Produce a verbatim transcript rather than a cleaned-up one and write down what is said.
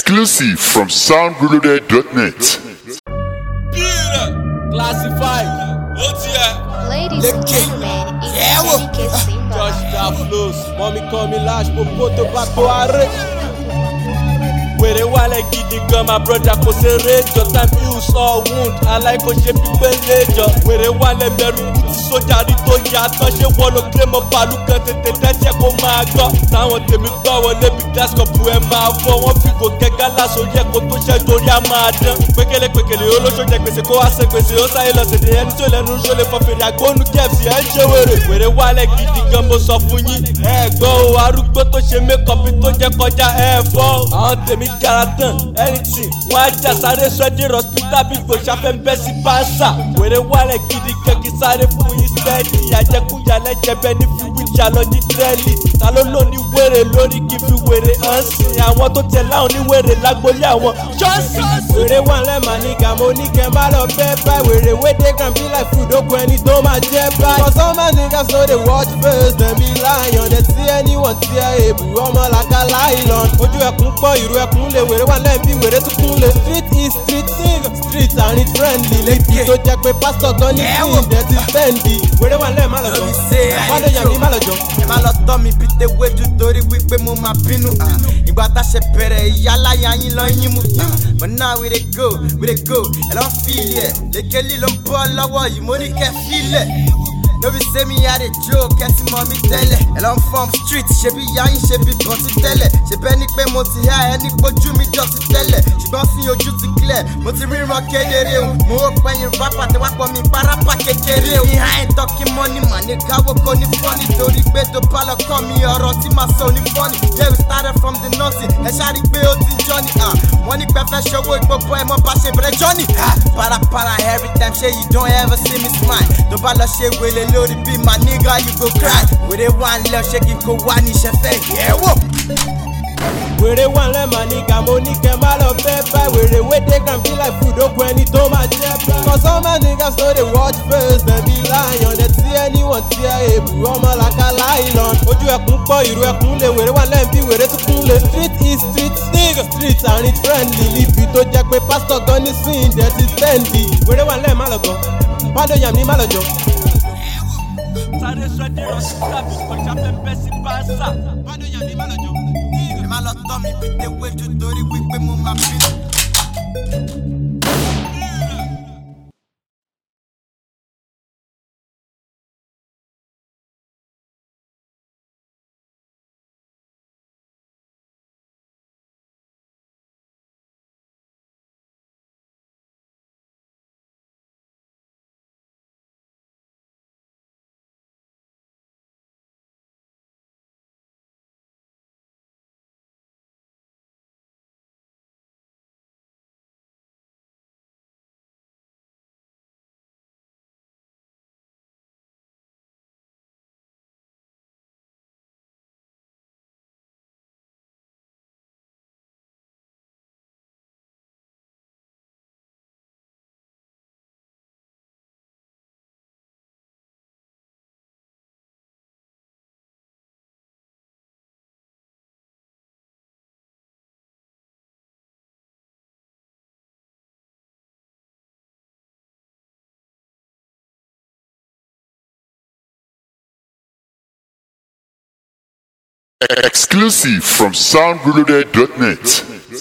Exclusive from sound reloaded dot net. Classified. What's here? Ladies and gentlemen, it's Yeah, Jenny Simba. Josh Daflos, mommy call me Lash, Popoto Bato Are. Where they want like gidi gan, my brother kò ṣeré jọ. Time use or wound, I like kò ṣe pípẹ́ lẹ́jọ́. Where they want like bẹ̀rù kùtù sójà rí tó yàtọ̀. Ṣé wọ́n ló claim of balu kan tètè tẹ́sẹ̀ kó máa gbọ́. Táwọn tèmi gbọ́ wọlé bí gas cup ẹ̀ máa fọ́. Wọ́n fi gò kẹ́kẹ́ lásán yẹ kó tó ṣẹ́ torí a máa dán. Pékélé pékélé olóṣòjẹ gbèsè kó wá ṣe gbèsè. Ó sáyé lọ sèdè ẹni tó lẹ́nu ṣó lè fọ fèrè àgbónú kẹ́ẹ̀sì ẹ̀ ń ṣe wèrè. Wèrè wà lẹ̀ gidi gan mo sọ fún yín. Ẹ gbọ́ o, arúgbó tó ṣe mékọ̀pì tó jẹ́ kọjá ẹ̀ fọ́. Àwọn tèmi jára tán anything wọn á jà sáré sọ́dí hospital bí kò ṣàfẹ́ ń bẹ́ sí pàṣà. Wèrè wálẹ̀ gidi kẹ́kí sáré fún yín sẹ́ẹ̀lì. Àjẹkújà lẹ́jẹ̀ bẹ́ẹ̀ ní fi wíjà lọ ní tẹ́lì. Ta ló lò ní wèrè lórí kí fi wèrè hàn sí. Àwọn tó tẹ̀ láwọn ní wèrè lágbólé àwọn ṣọ́ọ̀ṣì. Wèrè wà lẹ́mà ní gàmó ní kẹ́ má lọ bẹ́ẹ̀ báyìí. Wèrè wédé kan bí like food okun ẹni tó máa jẹ́ báyìí. For some man niggas no dey watch face dem be lion. Dem see anyone tí ẹ èbù ọmọ làkà láìlọ́n. Ojú ẹkún pọ̀ ìrù ẹkún lè wèrè wà lẹ́ẹ̀bí wèrè tún kún lè. Street is street nigga, street àrin friendly. Lẹ́kì tó jẹ́ pé pásítọ̀ gan ní fún ìdẹ́ ti spẹ́ndì. Wèrè wà lẹ́ẹ̀ má lọ jọ, má lọ yàn mí má lọ jọ. Ẹ má lọ tọ́ mi bí tewéjú torí wípé mo máa bínú. Ìgbà tá ṣe bẹ̀rẹ̀ ìyá láyà yín lọ yín mú. But now we dey go, we dey go, ẹ lọ fi ilẹ̀. Lékelí ló ń bọ́ lọ́wọ́ yìí, mo ní kẹ́ fi ilẹ̀. No be say me I dey joke, kẹ́sì mọ́ mi tẹ́lẹ̀. Ẹ lọ ń form street, ṣe bí ìyá yín ṣe bí bọ́tí tẹ́lẹ̀. Ṣe bẹ́ẹ̀ ni pé mo ti há ẹni gbójú mi dọ̀tí tẹ́lẹ̀. Ṣùgbọ́n fi ojú ti clear, mo ti ríran kedere o. Mo ó pẹ́yìn rápà tí wá pọ̀ mi parapa kékeré o. Ìhà ẹ̀ tọ́kí mọ́ni mà ní káwó kò ní fọ́ni. Torí pé tó bá lọ kọ́ mi ọ̀rọ̀ tí màá sọ ní fọ́ni. Yeah, we started from the nothing, ẹ ṣáàrí pé ó ti jọ́ni. Wọ́n ní pẹ́fẹ́ ṣòwò ìgbòho ẹ̀ mọ́ bá ṣe bẹ̀rẹ̀ jọ́ni. Parapara every time ṣé you don't ever see me smile. Tó bá lọ ṣe wele lórí bí my nigga you go cry. Wèrè wà ń lọ ṣé kí n kó wá ní ìṣẹ́fẹ́ yẹ̀ wò. Wèrè wà lẹ́mà ní gàmó ní kẹ́ má lọ bẹ́ẹ̀ báyìí. Wèrè wédé kan bí like food okun ẹni tó máa jẹ́ báyìí. For some man niggas no dey watch face dem be lion. Dem see anyone tí ẹ èbù ọmọ làkà láìlọ́n. Ojú ẹkún pọ̀ ìrù ẹkún lè wèrè wà lẹ́ẹ̀bí wèrè tún kún lè. Street is street nigga, street àrin friendly. Níbi tó jẹ́ pé pásítọ̀ gan ní sin ìdẹ́ ti spẹ́ndì. Wèrè wà lẹ́ẹ̀ má lọ gan, má lọ yàn mí má lọ jọ. Sáré sọ́dí hospital bí kò ṣàfẹ́ ń bẹ́ sí pàṣà. Má lọ yàn mí má lọ jọ. Ẹ má lọ tọ́ mi bí tewéjú torí wípé mo máa bínú. Exclusive from sound reloaded dot net.